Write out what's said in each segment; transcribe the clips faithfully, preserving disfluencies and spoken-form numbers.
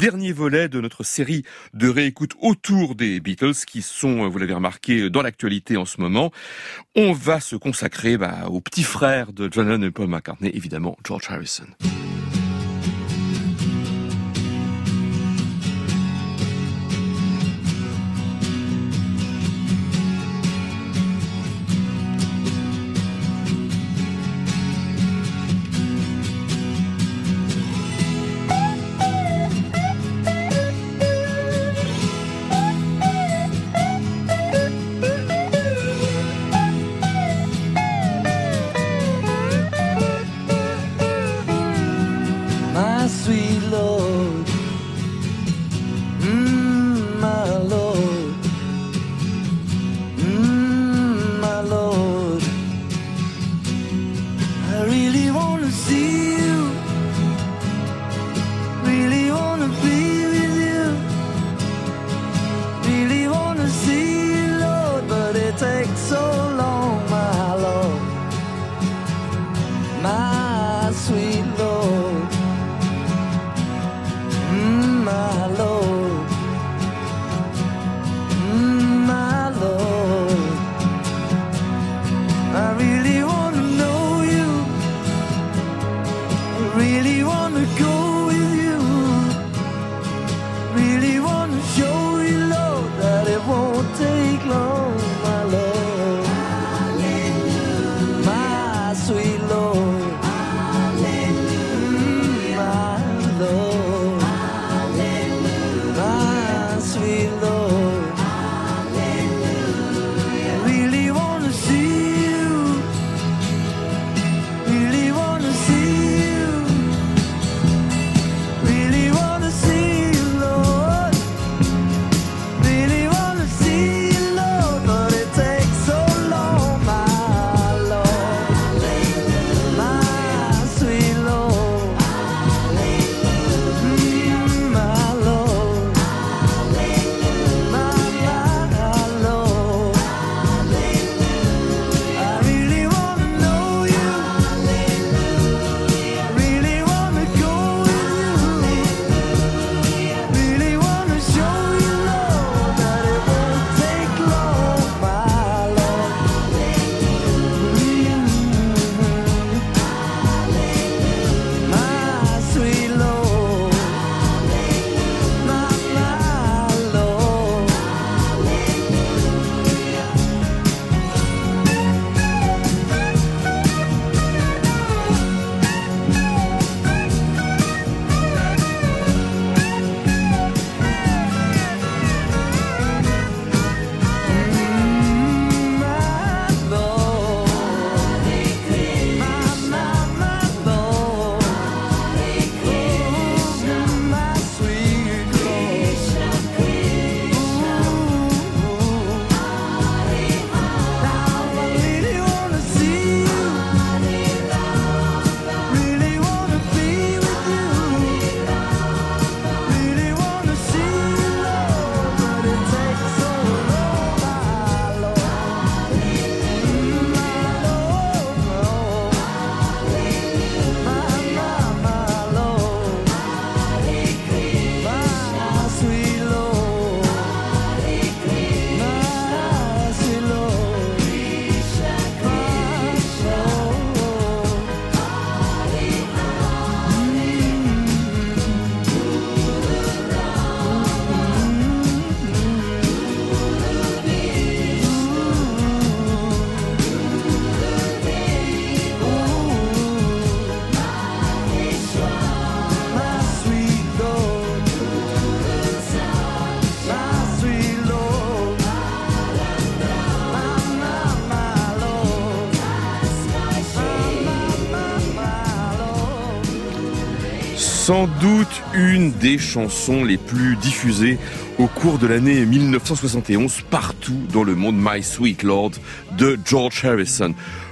dernier volet de notre série de réécoute autour des Beatles qui sont, vous l'avez remarqué, dans l'actualité en ce moment. On va se consacrer bah, au petit frère de John Lennon et Paul McCartney, évidemment George Harrison. Sans doute une des chansons les plus diffusées au cours de l'année mille neuf cent soixante et onze partout dans le monde, My Sweet Lord de George Harrison.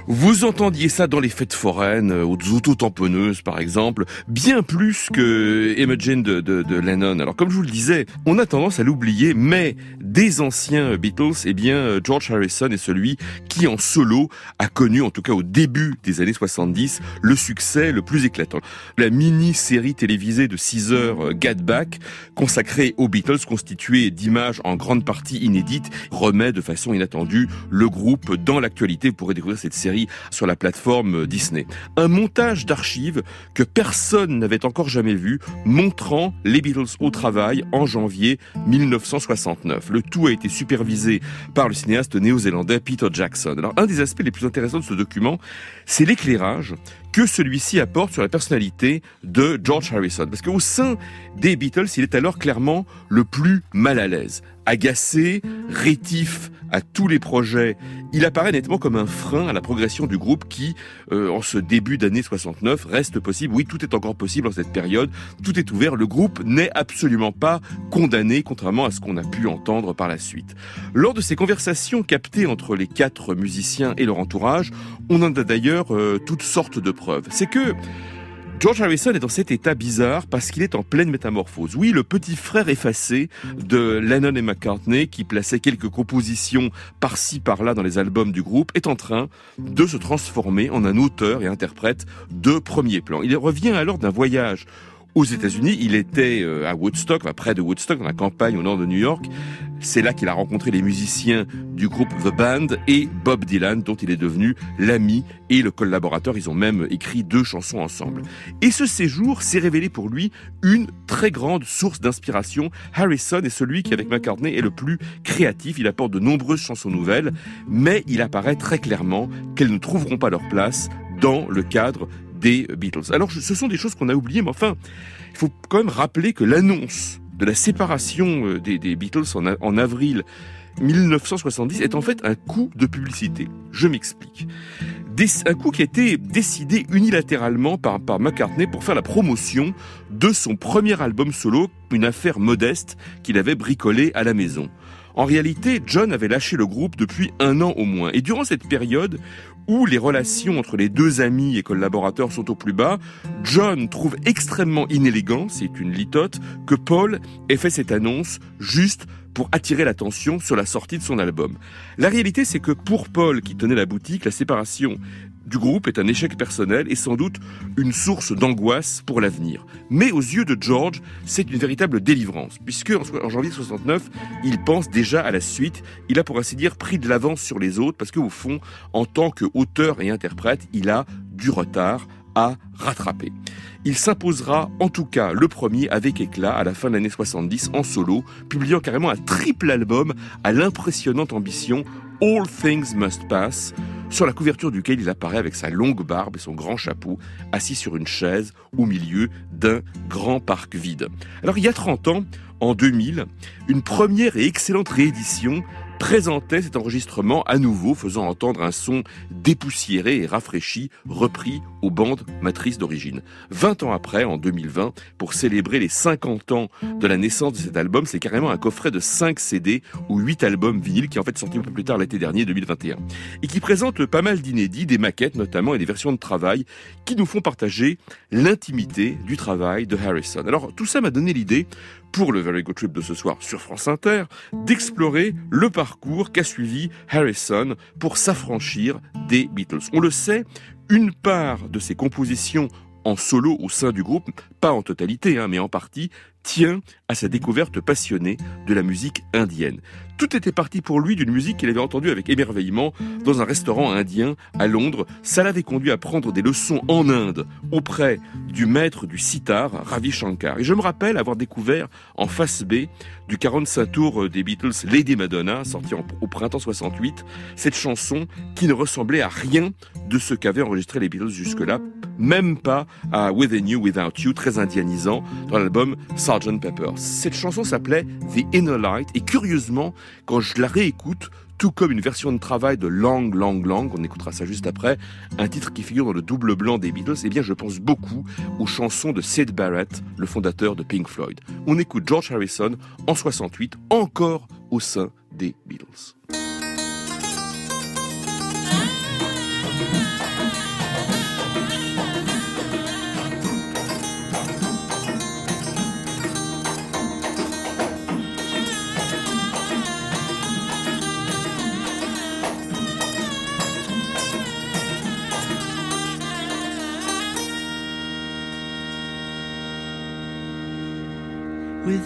Vous entendiez ça dans les fêtes foraines, aux auto-tamponneuses par exemple, bien plus que Imagine de, de, de Lennon. Alors comme je vous le disais, on a tendance à l'oublier, mais des anciens Beatles, eh bien George Harrison est celui qui en solo a connu, en tout cas au début des années soixante-dix, le succès le plus éclatant. La mini-série télévisée de six heures Get Back, consacrée aux Beatles, constituée d'images en grande partie inédites, remet de façon inattendue le groupe dans l'actualité. Vous pourrez découvrir cette série sur la plateforme Disney. Un montage d'archives que personne n'avait encore jamais vu, montrant les Beatles au travail en janvier mille neuf cent soixante-neuf. Le tout a été supervisé par le cinéaste néo-zélandais Peter Jackson. Alors, un des aspects les plus intéressants de ce document, c'est l'éclairage que celui-ci apporte sur la personnalité de George Harrison. Parce qu'au sein des Beatles, il est alors clairement le plus mal à l'aise. Agacé, rétif à tous les projets, il apparaît nettement comme un frein à la progression du groupe qui, euh, en ce début d'année soixante-neuf, reste possible. Oui, tout est encore possible en cette période, tout est ouvert, le groupe n'est absolument pas condamné, contrairement à ce qu'on a pu entendre par la suite. Lors de ces conversations captées entre les quatre musiciens et leur entourage, on en a d'ailleurs euh, toutes sortes de preuves. C'est que George Harrison est dans cet état bizarre parce qu'il est en pleine métamorphose. Oui, le petit frère effacé de Lennon et McCartney, qui plaçait quelques compositions par-ci par-là dans les albums du groupe, est en train de se transformer en un auteur et interprète de premier plan. Il revient alors d'un voyage aux États-Unis. Il était à Woodstock, enfin près de Woodstock, dans la campagne au nord de New York. C'est là qu'il a rencontré les musiciens du groupe The Band et Bob Dylan, dont il est devenu l'ami et le collaborateur. Ils ont même écrit deux chansons ensemble. Et ce séjour s'est révélé pour lui une très grande source d'inspiration. Harrison est celui qui, avec McCartney, est le plus créatif. Il apporte de nombreuses chansons nouvelles, mais il apparaît très clairement qu'elles ne trouveront pas leur place dans le cadre des Beatles. Alors, ce sont des choses qu'on a oubliées, mais enfin, il faut quand même rappeler que l'annonce de la séparation des, des Beatles en, a, en avril mille neuf cent soixante-dix est en fait un coup de publicité. Je m'explique. Des, un coup qui a été décidé unilatéralement par, par McCartney pour faire la promotion de son premier album solo, une affaire modeste qu'il avait bricolée à la maison. En réalité, John avait lâché le groupe depuis un an au moins. Et durant cette période où les relations entre les deux amis et collaborateurs sont au plus bas, John trouve extrêmement inélégant, c'est une litote, que Paul ait fait cette annonce juste pour attirer l'attention sur la sortie de son album. La réalité, c'est que pour Paul, qui tenait la boutique, la séparation du groupe est un échec personnel et sans doute une source d'angoisse pour l'avenir. Mais aux yeux de George, c'est une véritable délivrance, puisque en janvier soixante-neuf, il pense déjà à la suite. Il a pour ainsi dire pris de l'avance sur les autres, parce qu'au fond, en tant qu'auteur et interprète, il a du retard à rattraper. Il s'imposera en tout cas le premier avec éclat à la fin de l'année soixante-dix en solo, publiant carrément un triple album à l'impressionnante ambition All Things Must Pass, sur la couverture duquel il apparaît avec sa longue barbe et son grand chapeau, assis sur une chaise au milieu d'un grand parc vide. Alors il y a trente ans, en deux mille, une première et excellente réédition présentait cet enregistrement à nouveau, faisant entendre un son dépoussiéré et rafraîchi, repris aux bandes matrices d'origine. Vingt ans après, en deux mille vingt, pour célébrer les cinquante ans de la naissance de cet album, c'est carrément un coffret de cinq C D ou huit albums vinyles qui est en fait sorti un peu plus tard l'été dernier, deux mille vingt et un, et qui présente pas mal d'inédits, des maquettes notamment et des versions de travail qui nous font partager l'intimité du travail de Harrison. Alors tout ça m'a donné l'idée, pour le Very Good Trip de ce soir sur France Inter, d'explorer le parcours qu'a suivi Harrison pour s'affranchir des Beatles. On le sait, une part de ses compositions en solo au sein du groupe, pas en totalité, hein, mais en partie, tient à sa découverte passionnée de la musique indienne. Tout était parti pour lui d'une musique qu'il avait entendue avec émerveillement dans un restaurant indien à Londres. Ça l'avait conduit à prendre des leçons en Inde auprès du maître du sitar, Ravi Shankar. Et je me rappelle avoir découvert en face B du quarante-cinq tours des Beatles Lady Madonna, sorti en, au printemps soixante-huit, cette chanson qui ne ressemblait à rien de ce qu'avaient enregistré les Beatles jusque-là, même pas à Within You, Without You, très indianisant, dans l'album sergeant Pepper. Cette chanson s'appelait The Inner Light, et curieusement, quand je la réécoute, tout comme une version de travail de Long, Long, Long, on écoutera ça juste après, un titre qui figure dans le double blanc des Beatles, eh bien je pense beaucoup aux chansons de Syd Barrett, le fondateur de Pink Floyd. On écoute George Harrison en soixante-huit, encore au sein des Beatles.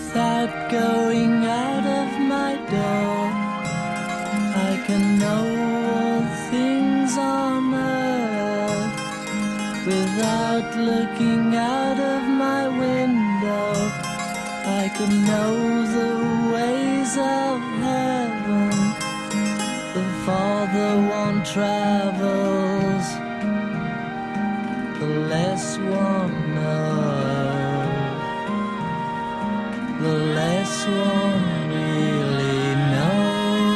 Without going out of my door, I can know all things on earth. Without looking out of my window, I can know the ways of heaven. The farther one travels, the less one knows, the less one really knows.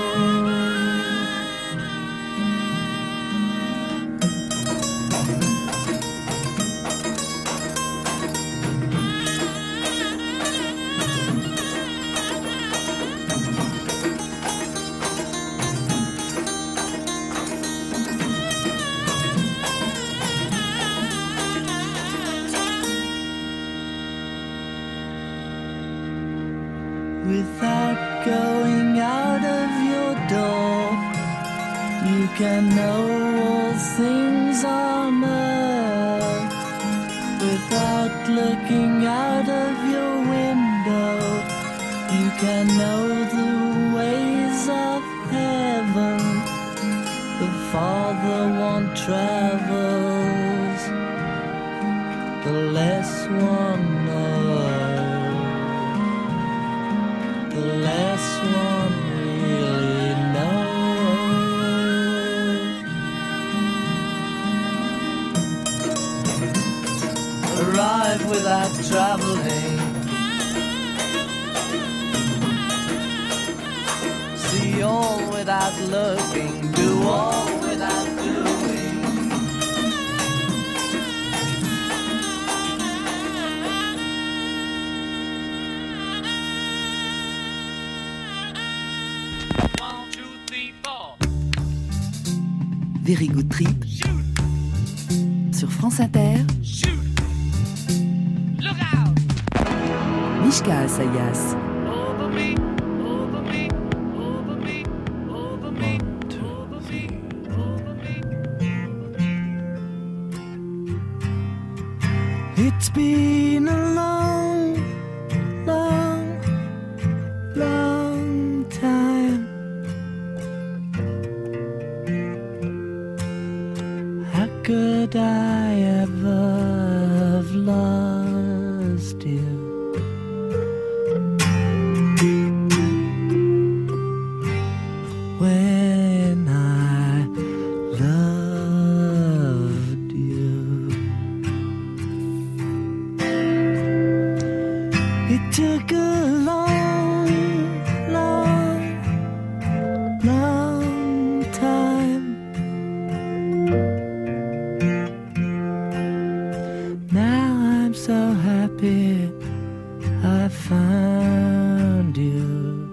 Without going out of your door, you can know all things on earth. Without looking out of your window, you can know the ways of heaven. The farther one travels, the less one knows, the less one really knows. Arrive without traveling, see all without looking, do all without doing. One, two, three, four. Very Good Trip sur France Inter. Shoot! Look out! Mishka Asayas. Over me, over me, over me, over me, over me, over me. It's been a long, long, long time. How could I ever have lost you? When I loved you, it took a long, long, long time. Now I'm so happy I found you.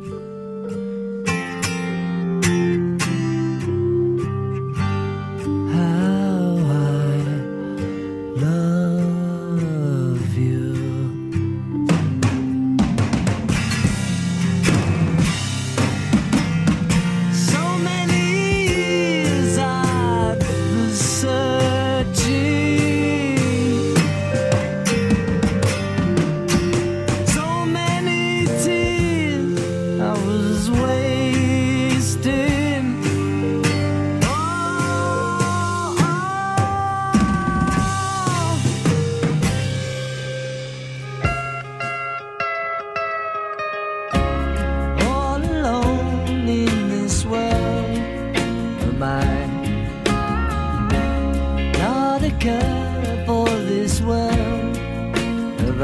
How I love you. So many years I've been searching, so many tears I was wasting. Oh, oh, oh. All alone in this world of mine, not a care for this world have I.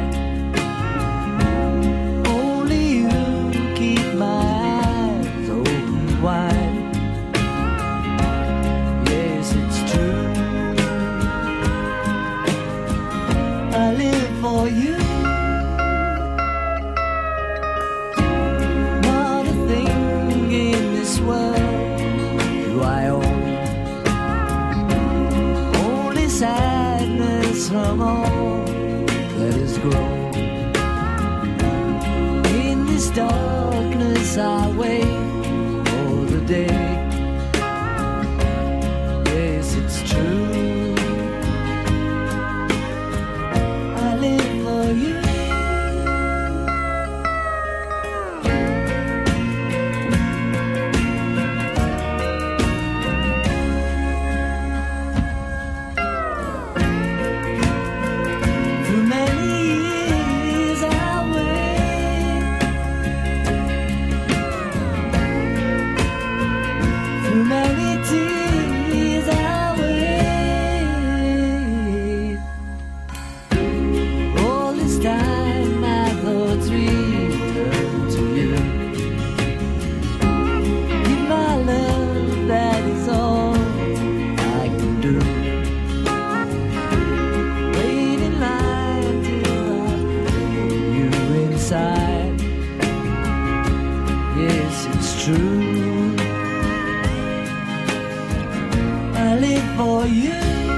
Only you keep my eyes open wide. Yes, it's true, I live for you. Not a thing in this world do I own, only sadness from all that has grown. In this darkness I wait for the day. Yes, it's true, I live for you. true. I live for you.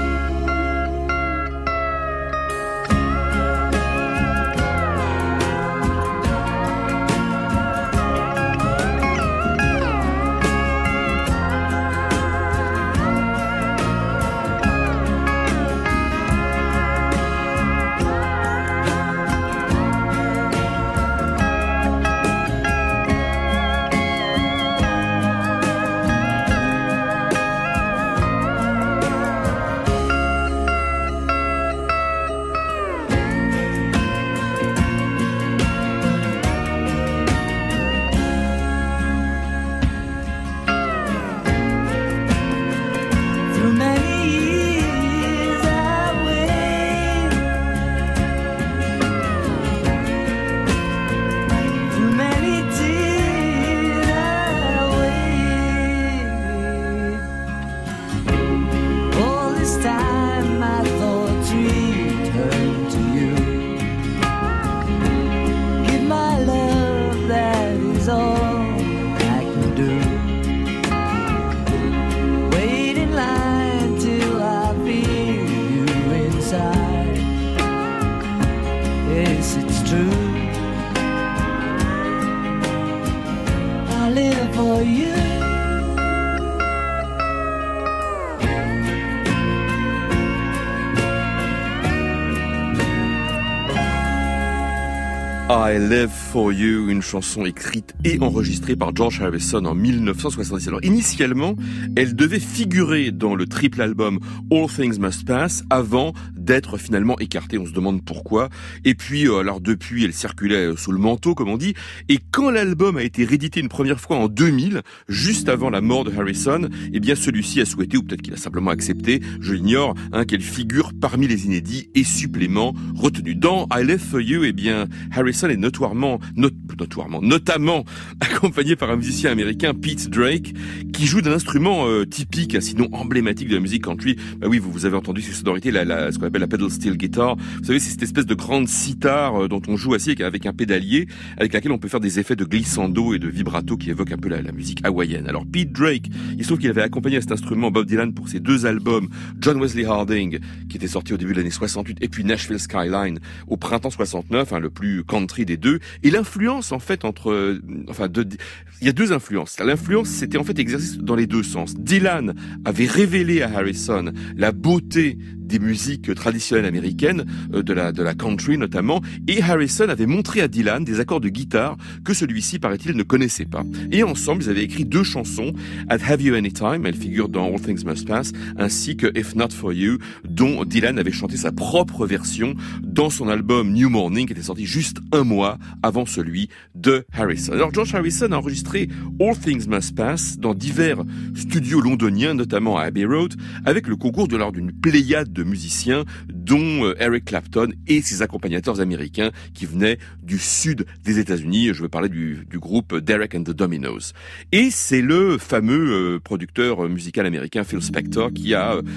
I Live For You, une chanson écrite et enregistrée par George Harrison en dix-neuf cent soixante-dix. Alors initialement, elle devait figurer dans le triple album All Things Must Pass avant d'être finalement écartée. On se demande pourquoi. Et puis, euh, alors depuis, elle circulait sous le manteau, comme on dit. Et quand l'album a été réédité une première fois en deux mille, juste avant la mort de Harrison, eh bien celui-ci a souhaité, ou peut-être qu'il a simplement accepté, je l'ignore, hein, qu'elle figure parmi les inédits et suppléments retenus. Dans I Live For You, eh bien Harrison est notoirement, not, notoirement, notamment accompagné par un musicien américain, Pete Drake, qui joue d'un instrument euh, typique, sinon emblématique de la musique country. Bah oui, vous, vous avez entendu ces sonorités, la, la, ce qu'on appelle la pedal steel guitar. Vous savez, c'est cette espèce de grande sitar euh, dont on joue assis avec, avec un pédalier, avec laquelle on peut faire des effets de glissando et de vibrato qui évoquent un peu la, la musique hawaïenne. Alors Pete Drake, il se trouve qu'il avait accompagné à cet instrument Bob Dylan pour ses deux albums, John Wesley Harding, qui était sorti au début de l'année soixante-huit, et puis Nashville Skyline au printemps soixante-neuf, hein, le plus country des deux. Et l'influence, en fait, entre, euh, enfin, de, il y a deux influences. L'influence, c'était en fait exercée dans les deux sens. Dylan avait révélé à Harrison la beauté des musiques traditionnelles américaines, euh, de la de la country notamment, et Harrison avait montré à Dylan des accords de guitare que celui-ci, paraît-il, ne connaissait pas. Et ensemble, ils avaient écrit deux chansons, At Have You Any Time, elle figure dans All Things Must Pass, ainsi que If Not For You, dont Dylan avait chanté sa propre version dans son album New Morning, qui était sorti juste un mois avant celui de Harrison. Alors George Harrison a enregistré All Things Must Pass dans divers studios londoniens, notamment à Abbey Road, avec le concours de l'ordre d'une pléiade de musiciens, dont euh, Eric Clapton et ses accompagnateurs américains qui venaient du sud des États-Unis. Je veux parler du, du groupe Derek and the Dominos. Et c'est le fameux euh, producteur musical américain Phil Spector qui a euh,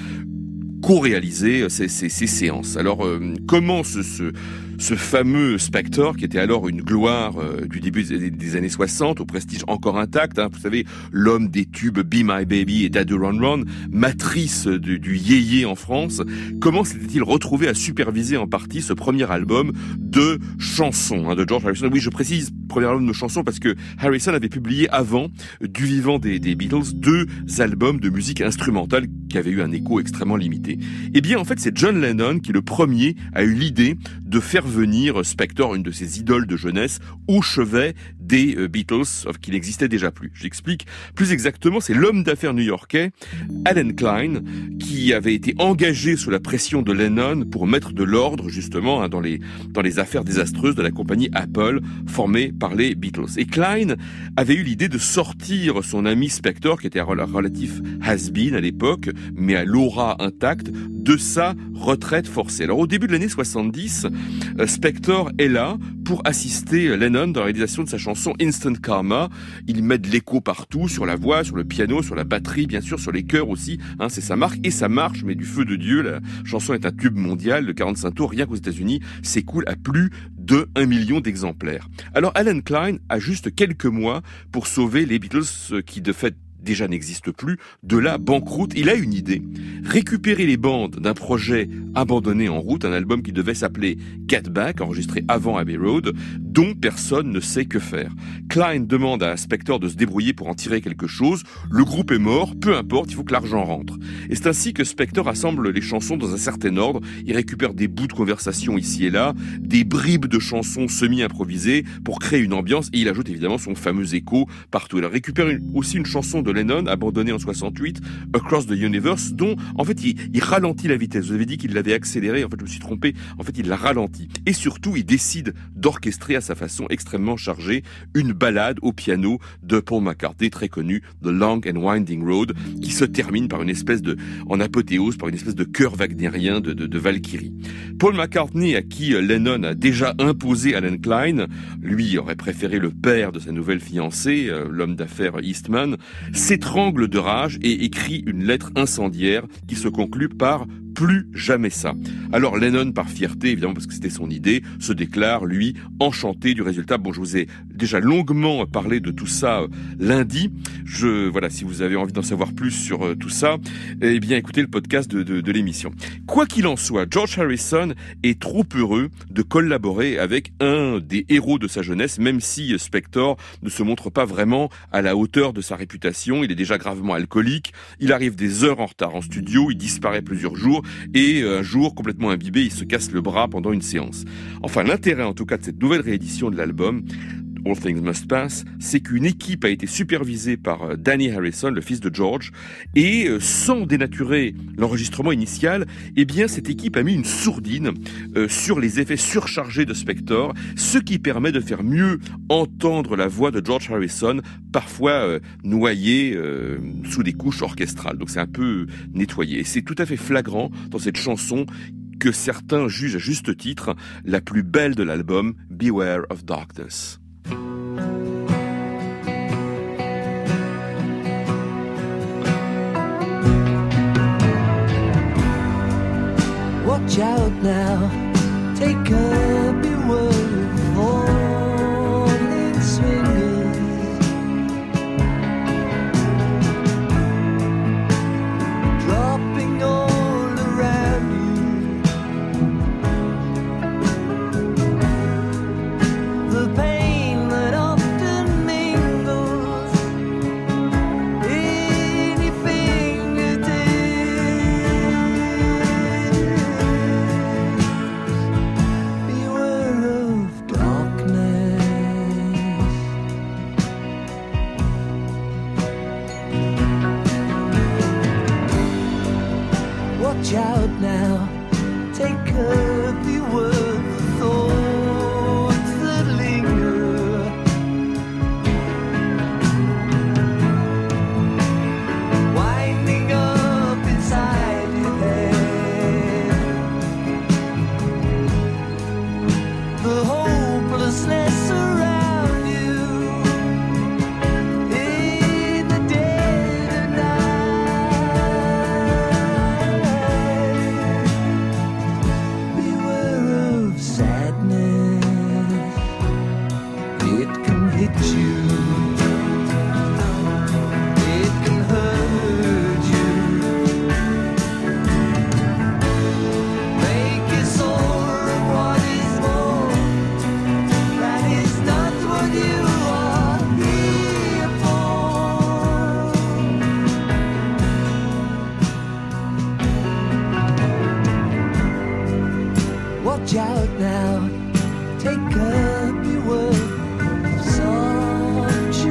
co-réalisé ces, ces, ces séances. Alors, euh, comment ce, ce, ce fameux Spector, qui était alors une gloire euh, du début des, des années soixante, au prestige encore intact, hein, vous savez, l'homme des tubes Be My Baby et Daddy Run Run, matrice du, du yéyé en France, comment s'était-il retrouvé à superviser en partie ce premier album de chansons, hein, de George Harrison? Oui, je précise, premier album de chansons, parce que Harrison avait publié avant, du vivant des, des Beatles, deux albums de musique instrumentale qui avaient eu un écho extrêmement limité. Eh bien, en fait, c'est John Lennon qui, le premier, a eu l'idée de faire venir Spector, une de ses idoles de jeunesse, au chevet des euh, Beatles, sauf qu'il n'existait déjà plus. J'explique. Plus exactement, c'est l'homme d'affaires new-yorkais, Alan Klein, qui avait été engagé sous la pression de Lennon pour mettre de l'ordre, justement, hein, dans les dans les affaires désastreuses de la compagnie Apple, formée par les Beatles. Et Klein avait eu l'idée de sortir son ami Spector, qui était un relatif has-been à l'époque, mais à l'aura intacte, de sa retraite forcée. Alors, au début de l'année soixante-dix, euh, Spector est là pour assister Lennon dans la réalisation de sa chanson Instant Karma. Il met de l'écho partout, sur la voix, sur le piano, sur la batterie, bien sûr, sur les chœurs aussi. Hein, c'est sa marque et ça marche, mais du feu de Dieu. La chanson est un tube mondial de quarante-cinq tours. Rien qu'aux États-Unis, s'écoule à plus de un million d'exemplaires. Alors Alan Klein a juste quelques mois pour sauver les Beatles qui de fait déjà n'existe plus, de la banqueroute. Il a une idée. Récupérer les bandes d'un projet abandonné en route, un album qui devait s'appeler Get Back, enregistré avant Abbey Road, dont personne ne sait que faire. Klein demande à Spector de se débrouiller pour en tirer quelque chose. Le groupe est mort, peu importe, il faut que l'argent rentre. Et c'est ainsi que Spector assemble les chansons dans un certain ordre. Il récupère des bouts de conversation ici et là, des bribes de chansons semi-improvisées pour créer une ambiance, et il ajoute évidemment son fameux écho partout. Il récupère une, aussi une chanson de Lennon, abandonné en soixante-huit, Across the Universe, dont, en fait, il, il ralentit la vitesse. Vous avez dit qu'il l'avait accéléré, en fait, je me suis trompé. En fait, il l'a ralenti. Et surtout, il décide d'orchestrer à sa façon extrêmement chargée une ballade au piano de Paul McCartney, très connu, The Long and Winding Road, qui se termine par une espèce de, en apothéose, par une espèce de chœur wagnérien de, de, de Valkyrie. Paul McCartney, à qui Lennon a déjà imposé Alan Klein, lui aurait préféré le père de sa nouvelle fiancée, l'homme d'affaires Eastman, s'étrangle de rage et écrit une lettre incendiaire qui se conclut par « plus jamais ça ». Alors Lennon, par fierté, évidemment parce que c'était son idée, se déclare, lui, enchanté du résultat. Bon, je vous ai déjà longuement parlé de tout ça euh, lundi. Je, voilà, si vous avez envie d'en savoir plus sur euh, tout ça, eh bien écoutez le podcast de, de, de l'émission. Quoi qu'il en soit, George Harrison est trop heureux de collaborer avec un des héros de sa jeunesse, même si Spector ne se montre pas vraiment à la hauteur de sa réputation. Il est déjà gravement alcoolique, il arrive des heures en retard en studio, il disparaît plusieurs jours, et un jour, complètement imbibé, il se casse le bras pendant une séance. Enfin, l'intérêt en tout cas de cette nouvelle réédition de l'album, All Things Must Pass, c'est qu'une équipe a été supervisée par Danny Harrison, le fils de George, et sans dénaturer l'enregistrement initial, eh bien cette équipe a mis une sourdine euh, sur les effets surchargés de Spector, ce qui permet de faire mieux entendre la voix de George Harrison, parfois euh, noyée euh, sous des couches orchestrales. Donc c'est un peu nettoyé. Et c'est tout à fait flagrant dans cette chanson que certains jugent à juste titre la plus belle de l'album, Beware of Darkness. Watch out now, take up your word falling swingers. Dropping all around you. The pain that often mingles in your fingertips. Watch out now, take up the word, the thoughts that linger. Winding up inside your head. The hopelessness around you in the dead of night. Beware of sadness, it can hit you, it can hurt you, make you sore of what is more. That is not what you are here for. Watch out now, take up your word of soft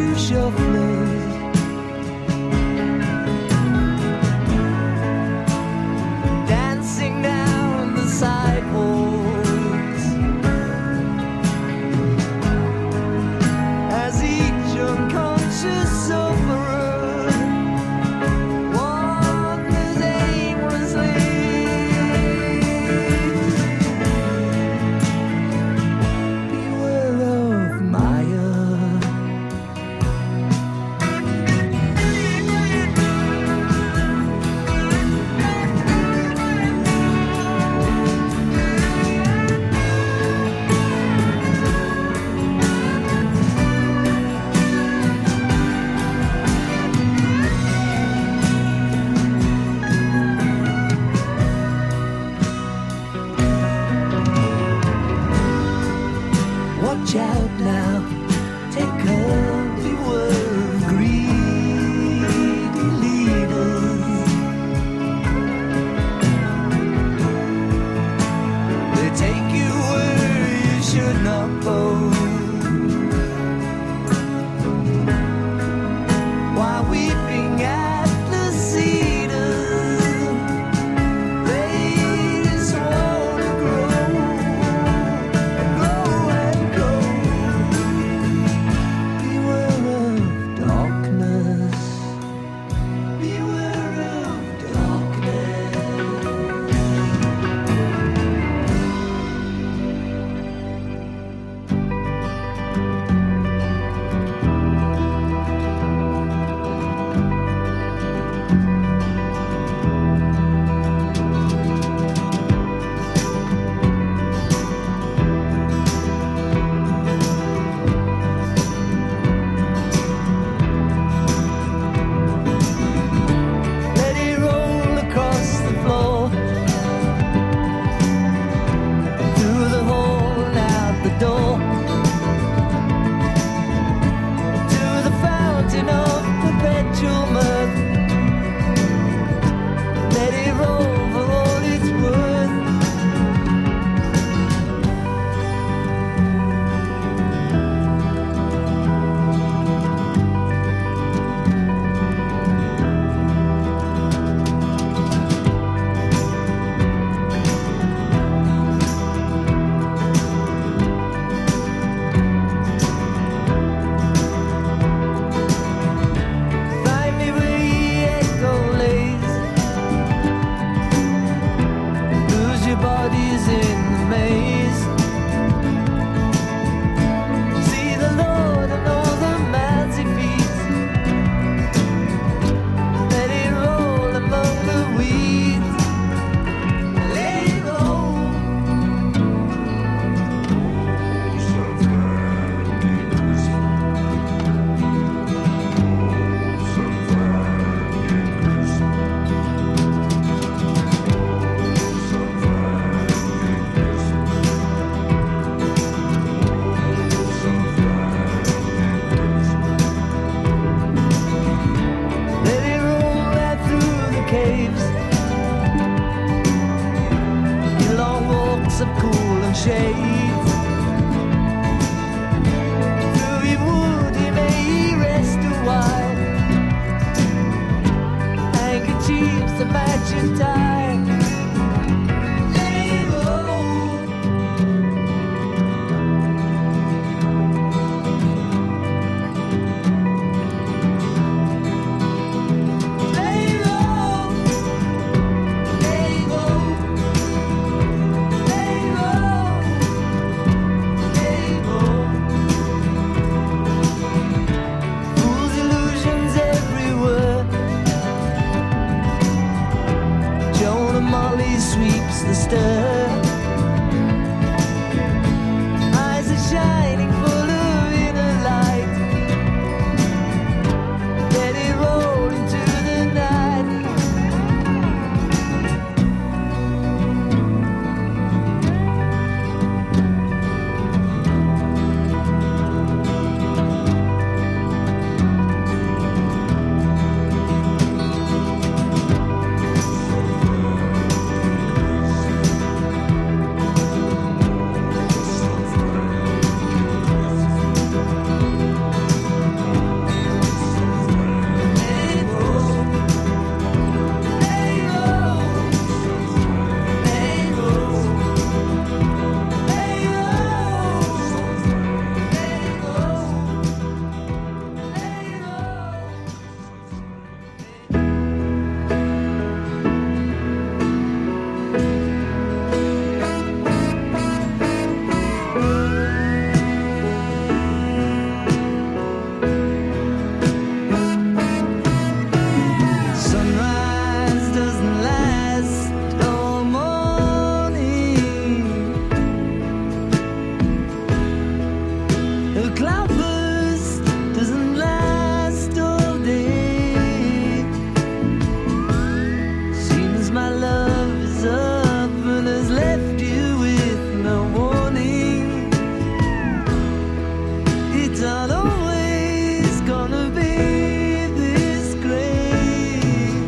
not always gonna be this great.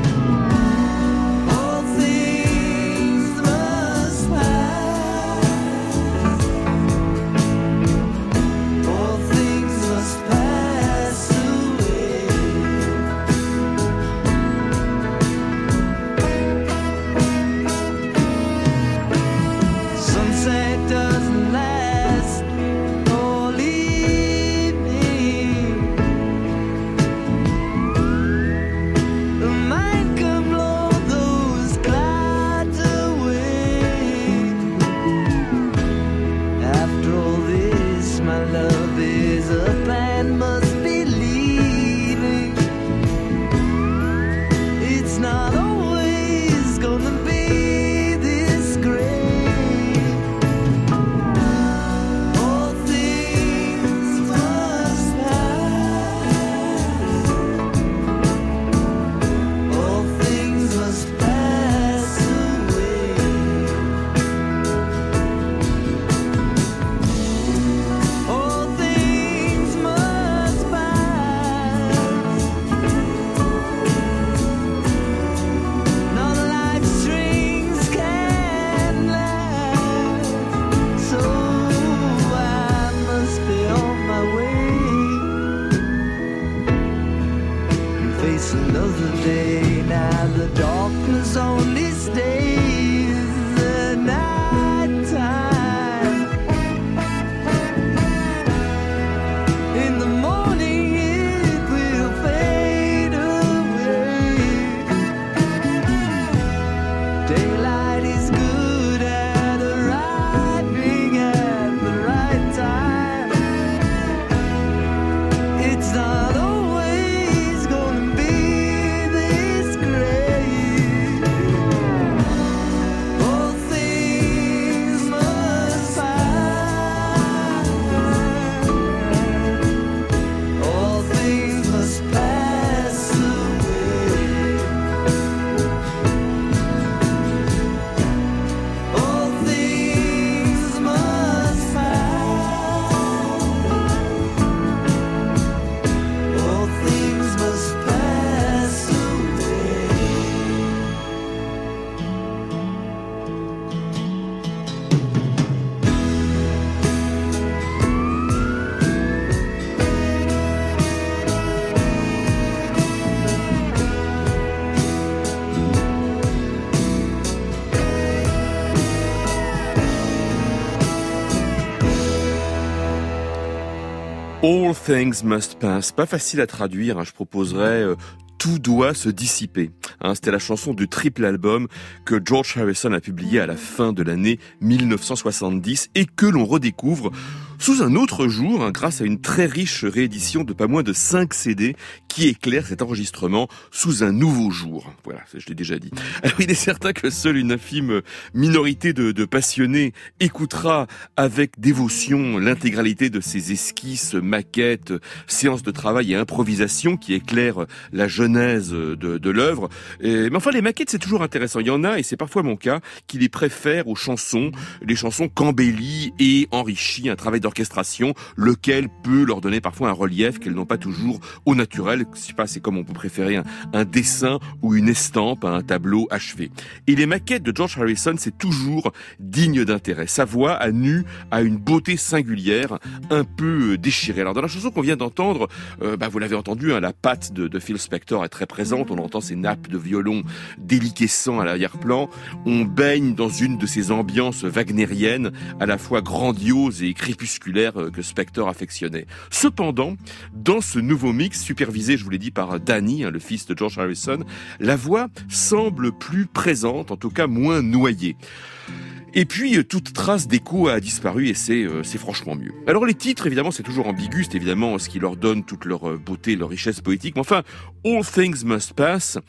All things must pass. All things must pass away. Sunset doesn't last all evening. The mind can blow those clouds away. After all this, my love is a plan, must be leaving. It's not always gonna be this great. All things must pass. All things must pass away. All things must pass. Not like strings can last. So I must be on my way and face another day. Now the darkness only stays at night time. In the morning it will fade away. Daylight is good at arriving at the right time. It's not always gonna be this great. All things must pass. All things must pass away. All things must pass. All things must pass away. All things must pass. Pas facile à traduire, hein. Je proposerais euh, tout doit se dissiper. Hein, c'était la chanson du triple album que George Harrison a publié à la fin de l'année mille neuf cent soixante-dix et que l'on redécouvre sous un autre jour, hein, grâce à une très riche réédition de pas moins de cinq C D qui éclaire cet enregistrement sous un nouveau jour. Voilà, je l'ai déjà dit. Alors il est certain que seule une infime minorité de, de passionnés écoutera avec dévotion l'intégralité de ces esquisses, maquettes, séances de travail et improvisation qui éclairent la genèse de, de l'œuvre. Et, mais enfin, les maquettes, c'est toujours intéressant. Il y en a, et c'est parfois mon cas, qui les préfèrent aux chansons, les chansons qu'embellit et enrichit un travail d'orchestration, lequel peut leur donner parfois un relief qu'elles n'ont pas toujours au naturel. Je sais pas, c'est comme on peut préférer un, un dessin ou une estampe à un tableau achevé. Et les maquettes de George Harrison, c'est toujours digne d'intérêt. Sa voix à nu a une beauté singulière, un peu déchirée. Alors dans la chanson qu'on vient d'entendre, euh, bah, vous l'avez entendu, hein, la patte de, de Phil Spector est très présente. On entend ces nappes de violon déliquescents à l'arrière-plan. On baigne dans une de ces ambiances wagnériennes, à la fois grandioses et crépusculaires que Spector affectionnait. Cependant, dans ce nouveau mix, supervisé, je vous l'ai dit, par Danny, hein, le fils de George Harrison, la voix semble plus présente, en tout cas moins noyée. Et puis, toute trace d'écho a disparu et c'est, euh, c'est franchement mieux. Alors les titres, évidemment, c'est toujours ambigu, c'est évidemment ce qui leur donne toute leur beauté, leur richesse poétique. Mais enfin, All Things Must Pass,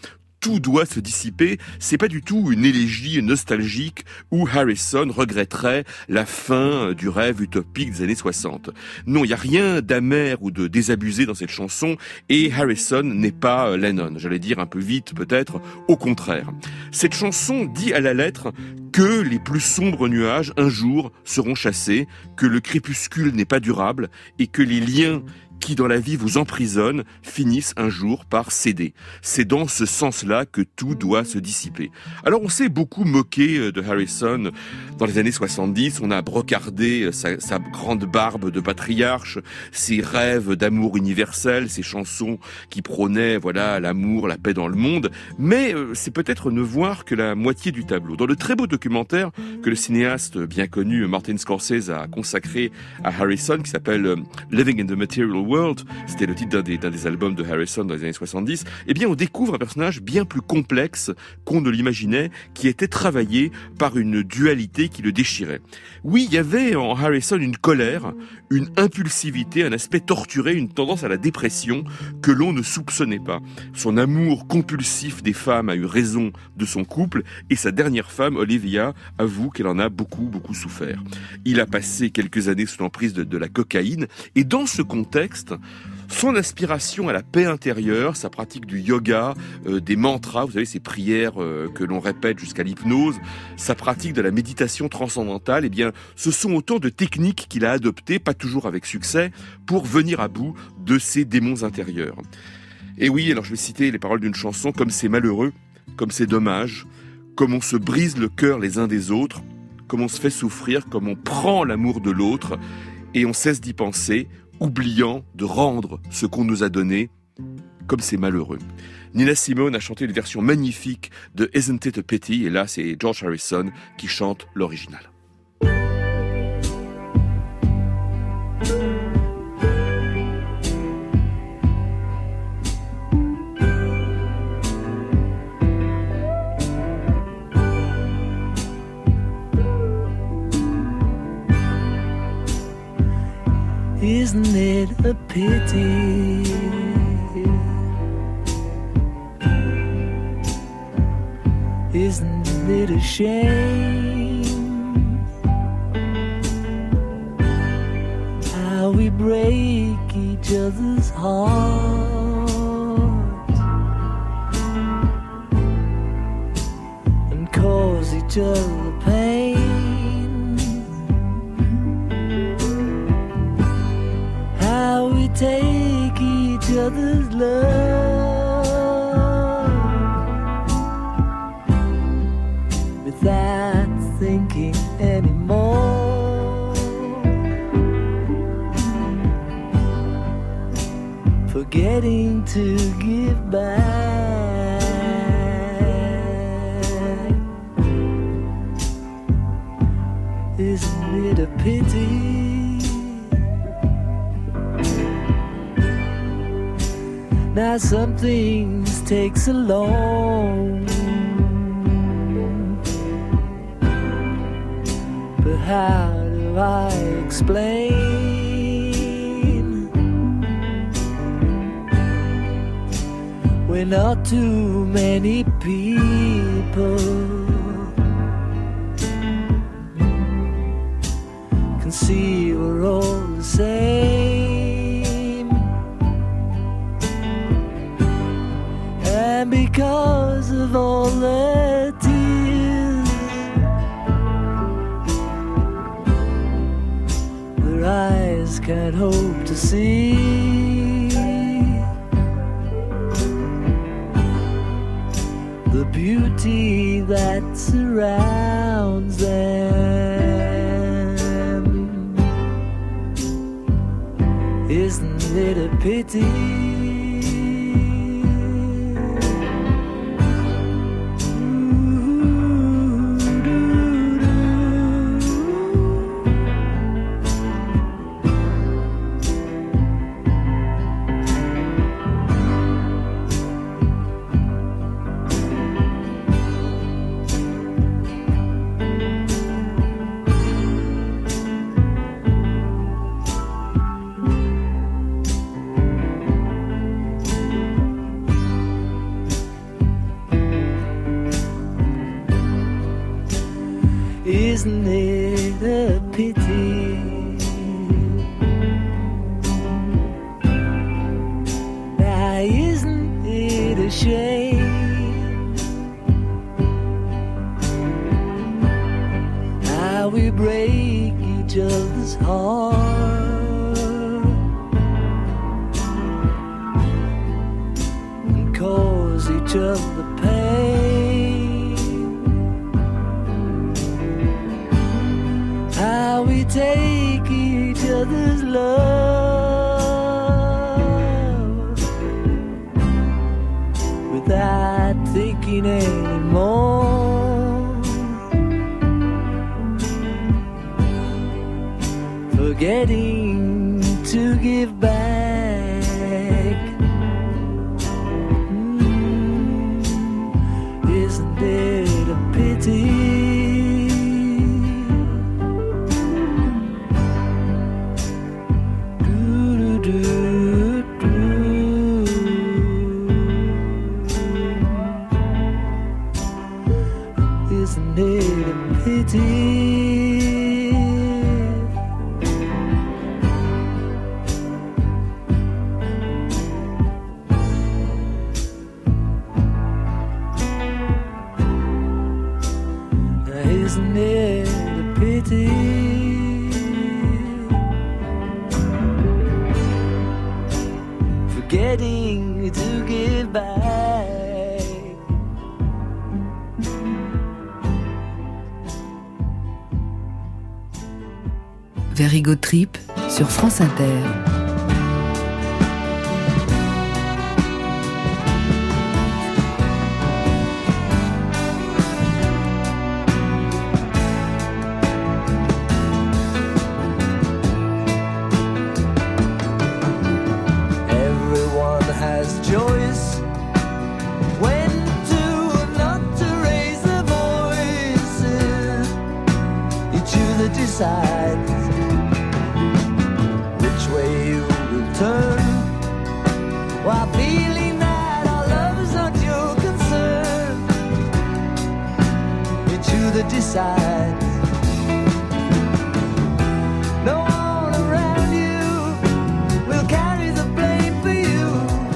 tout doit se dissiper, c'est pas du tout une élégie nostalgique où Harrison regretterait la fin du rêve utopique des années soixante. Non, il n'y a rien d'amer ou de désabusé dans cette chanson et Harrison n'est pas Lennon. J'allais dire un peu vite peut-être, au contraire. Cette chanson dit à la lettre que les plus sombres nuages un jour seront chassés, que le crépuscule n'est pas durable et que les liens qui dans la vie vous emprisonnent finissent un jour par céder. C'est dans ce sens-là que tout doit se dissiper. Alors on s'est beaucoup moqué de Harrison dans les années soixante-dix, on a brocardé sa, sa grande barbe de patriarche, ses rêves d'amour universel, ses chansons qui prônaient voilà l'amour, la paix dans le monde, mais euh, c'est peut-être ne voir que la moitié du tableau. Dans le très beau documentaire que le cinéaste bien connu Martin Scorsese a consacré à Harrison, qui s'appelle euh, Living in the Material World, c'était le titre d'un des, d'un des albums de Harrison dans les années soixante-dix, eh bien on découvre un personnage bien plus complexe qu'on ne l'imaginait, qui était travaillé par une dualité qui le déchirait. Oui, il y avait en Harrison une colère, une impulsivité, un aspect torturé, une tendance à la dépression que l'on ne soupçonnait pas. Son amour compulsif des femmes a eu raison de son couple et sa dernière femme, Olivia, avoue qu'elle en a beaucoup, beaucoup souffert. Il a passé quelques années sous l'emprise de, de la cocaïne et dans ce contexte, son aspiration à la paix intérieure, sa pratique du yoga, euh, des mantras, vous savez, ces prières euh, que l'on répète jusqu'à l'hypnose, sa pratique de la méditation transcendantale, eh bien, ce sont autant de techniques qu'il a adoptées, pas toujours avec succès, pour venir à bout de ses démons intérieurs. Et oui, alors je vais citer les paroles d'une chanson, comme c'est malheureux, comme c'est dommage, comme on se brise le cœur les uns des autres, comme on se fait souffrir, comme on prend l'amour de l'autre, et on cesse d'y penser, oubliant de rendre ce qu'on nous a donné, comme c'est malheureux. Nina Simone a chanté une version magnifique de Isn't It a Pity, et là c'est George Harrison qui chante l'original. Isn't it a pity? Isn't it a shame? How we break each other's hearts and cause each other pain. How we take each other's love without thinking anymore, forgetting to give back. Isn't it a pity? Now some things take so long, but how do I explain when not too many people can see we're all the same? And because of all the tears, their eyes can't hope to see the beauty that surrounds them. Isn't it a pity? Isn't it a pity? Now isn't it a shame how we break each other's heart and cause each other pain? How we take each other's love without thinking anymore, forgetting to give back. Mm, isn't it a pity? Isn't it a pity? Isn't it a pity? Forgetting to give back. Very Good Trip sur France Inter. Everyone has choice when to or not to raise their voices. It's you that decides which way you will turn, while feeling that our love is not your concern. It's you that decides. No one around you will carry the blame for you.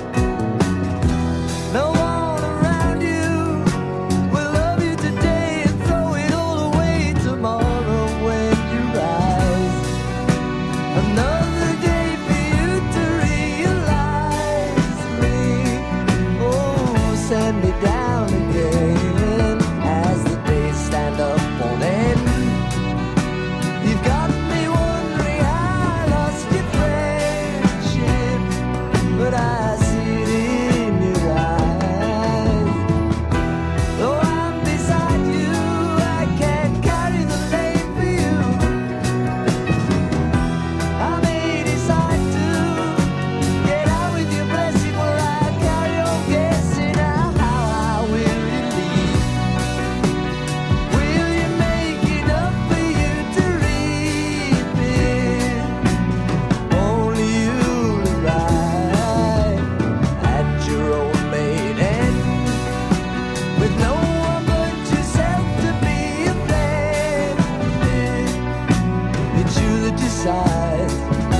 No one around you will love you today and throw it all away tomorrow when you rise. Another day for you to realize me. Oh, send me down again as the days stand up on end. You've got me wondering how I lost your friendship, but I see it in your eyes. Though I'm beside you, I can't carry the blame for you. I may decide to get out with your blessing, while I carry on guessing how I will leave. Will you make enough for you to reap it? Only you'll arrive at your own main end, with no one but yourself to be offended. It's you that decides.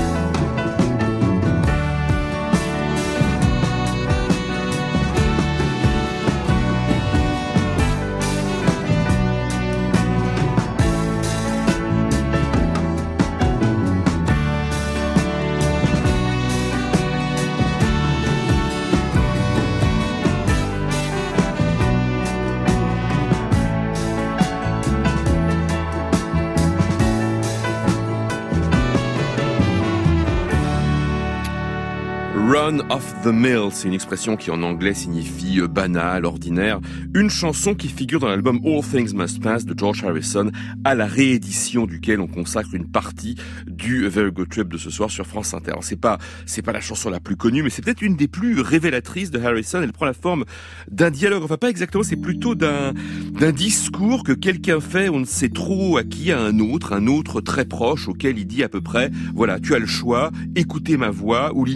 Run of the Mill, c'est une expression qui en anglais signifie banal, ordinaire. Une chanson qui figure dans l'album All Things Must Pass de George Harrison, à la réédition duquel on consacre une partie du Very Good Trip de ce soir sur France Inter. Alors c'est pas, c'est pas la chanson la plus connue, mais c'est peut-être une des plus révélatrices de Harrison. Elle prend la forme d'un dialogue, enfin pas exactement, c'est plutôt d'un, d'un discours que quelqu'un fait, on ne sait trop à qui, à un autre, un autre très proche auquel il dit à peu près, voilà, tu as le choix, écouter ma voix ou l'ignorer,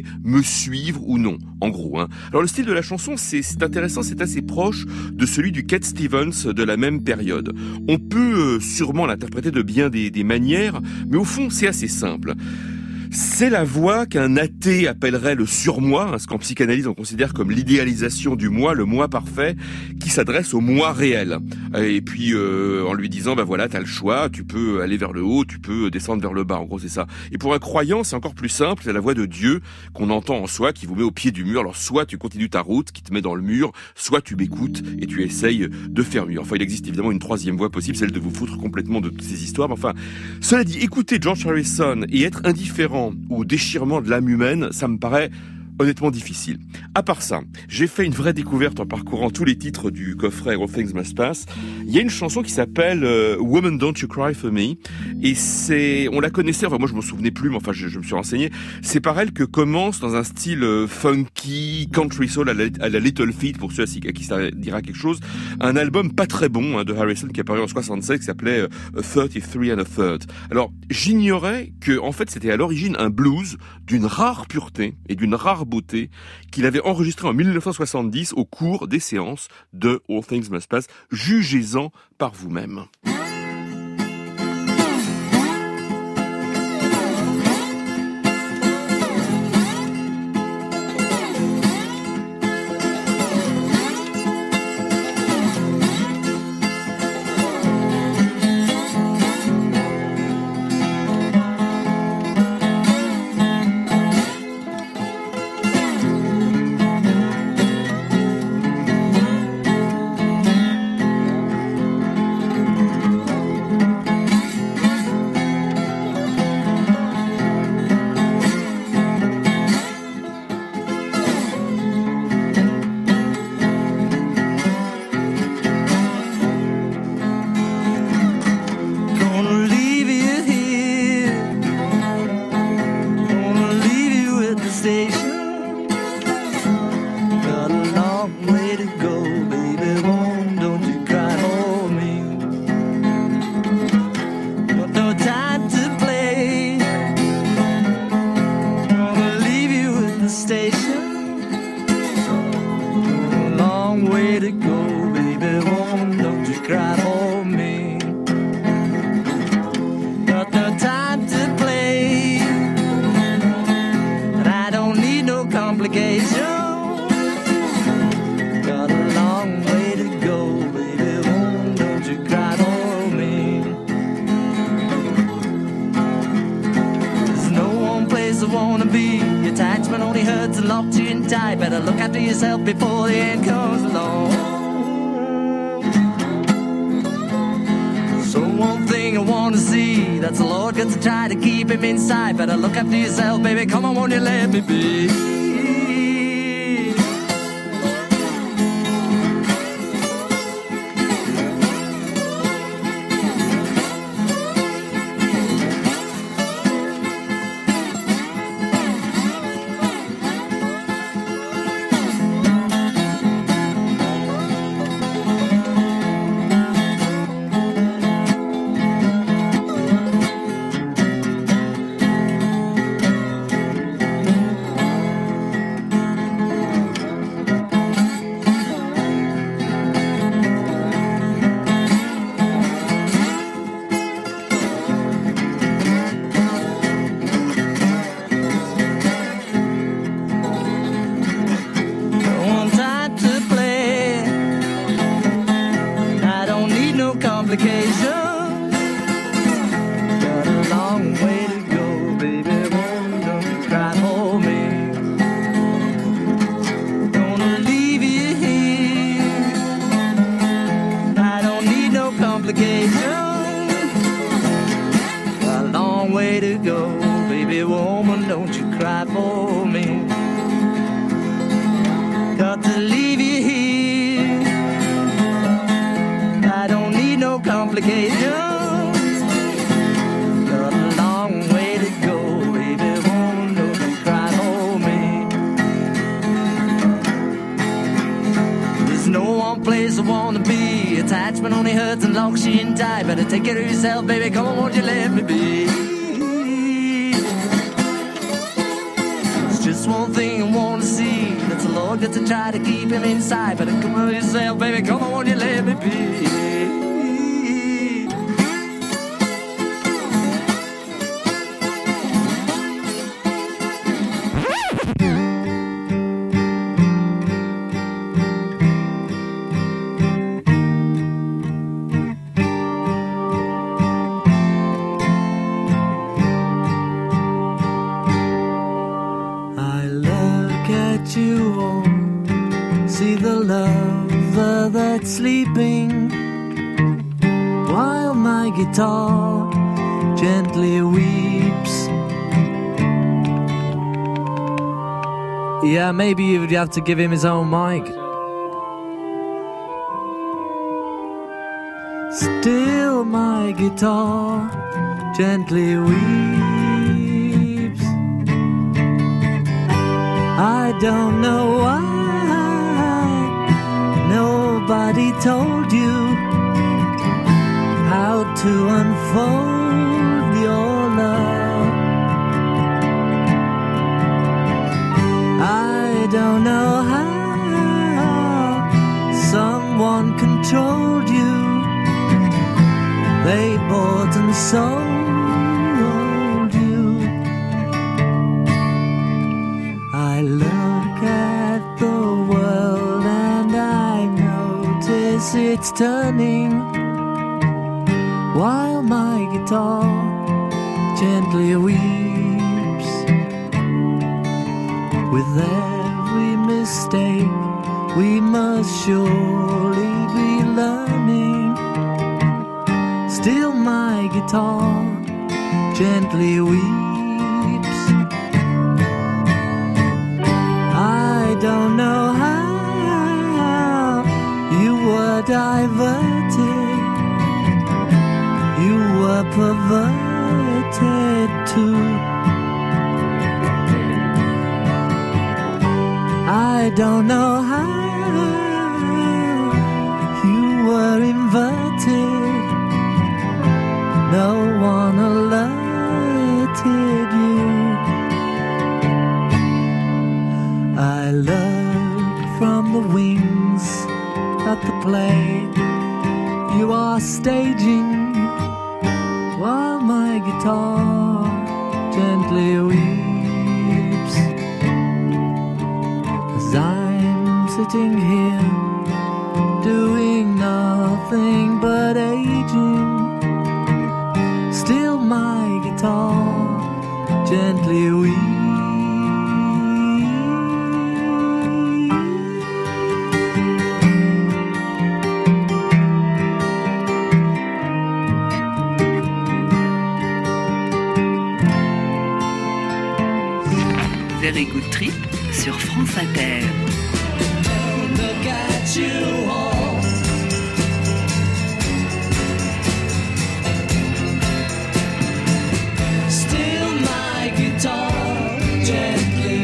me suivre ou non, en gros. Hein. Alors le style de la chanson, c'est, c'est intéressant, c'est assez proche de celui du Cat Stevens de la même période. On peut euh, sûrement l'interpréter de bien des, des manières, mais au fond, c'est assez simple. C'est la voix qu'un athée appellerait le surmoi, hein, ce qu'en psychanalyse on considère comme l'idéalisation du moi, le moi parfait, qui s'adresse au moi réel. Et puis euh, en lui disant, bah voilà, t'as le choix, tu peux aller vers le haut, tu peux descendre vers le bas, en gros c'est ça. Et pour un croyant, c'est encore plus simple, c'est la voix de Dieu qu'on entend en soi, qui vous met au pied du mur. Alors soit tu continues ta route, qui te met dans le mur, soit tu m'écoutes et tu essayes de faire mieux. Enfin, il existe évidemment une troisième voie possible, celle de vous foutre complètement de toutes ces histoires. Mais enfin, cela dit, écouter George Harrison et être indifférent ou déchirement de l'âme humaine, ça me paraît honnêtement difficile. À part ça, j'ai fait une vraie découverte en parcourant tous les titres du coffret All Things Must Pass. Il y a une chanson qui s'appelle euh, Woman Don't You Cry For Me, et c'est, on la connaissait, enfin moi je m'en souvenais plus, mais enfin je, je me suis renseigné. C'est par elle que commence dans un style euh, funky, country soul à la, à la Little Feat, pour ceux à qui ça dira quelque chose, un album pas très bon hein, de Harrison qui est apparu en soixante-seize, qui s'appelait euh, thirty-three and a third. Alors j'ignorais que en fait c'était à l'origine un blues d'une rare pureté et d'une rare beauté qu'il avait enregistré en mille neuf cent soixante-dix au cours des séances de All Things Must Pass. Jugez-en par vous-même. Before the end comes along. So one thing I want to see, that's the Lord got to try to keep him inside. Better look after yourself, baby, come on, won't you let me be? Take care of yourself, baby, come on, won't you let me be? It's just just one thing I wanna see. That's a Lord that to try to keep him inside. But come on yourself, baby, come on, won't you let me be? You all see the lover that's sleeping while my guitar gently weeps. Yeah, maybe you'd have to give him his own mic. Still my guitar gently weeps. I don't know why nobody told you how to unfold your love. I don't know how someone controlled you. They bought and sold. I look at the world and I notice it's turning while my guitar gently weeps. With every mistake we must surely be learning. Still my guitar gently weeps. I don't know how you were diverted, you were perverted too. I don't know how you were inverted, no one alerted you. I look from the wings at the play you are staging while my guitar gently weeps. As I'm sitting here doing nothing but aging, still my guitar gently weeps. Very Good Trip sur France Inter. Look at you all. Still my guitar gently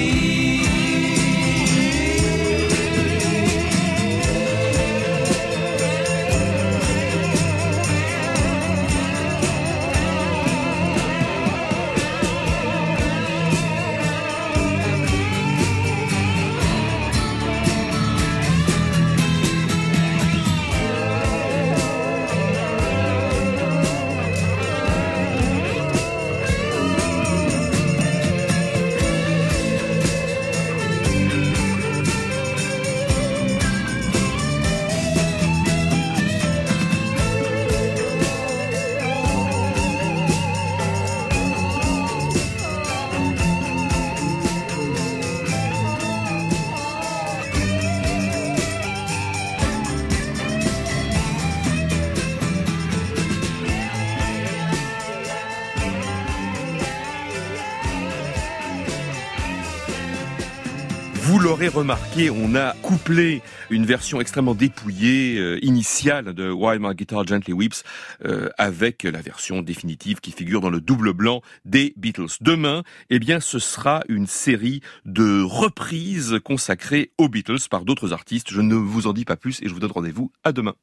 Vous l'aurez remarqué, on a couplé une version extrêmement dépouillée, euh, initiale de While My Guitar Gently Weeps euh, avec la version définitive qui figure dans le double blanc des Beatles. Demain, eh bien, ce sera une série de reprises consacrées aux Beatles par d'autres artistes. Je ne vous en dis pas plus et je vous donne rendez-vous à demain.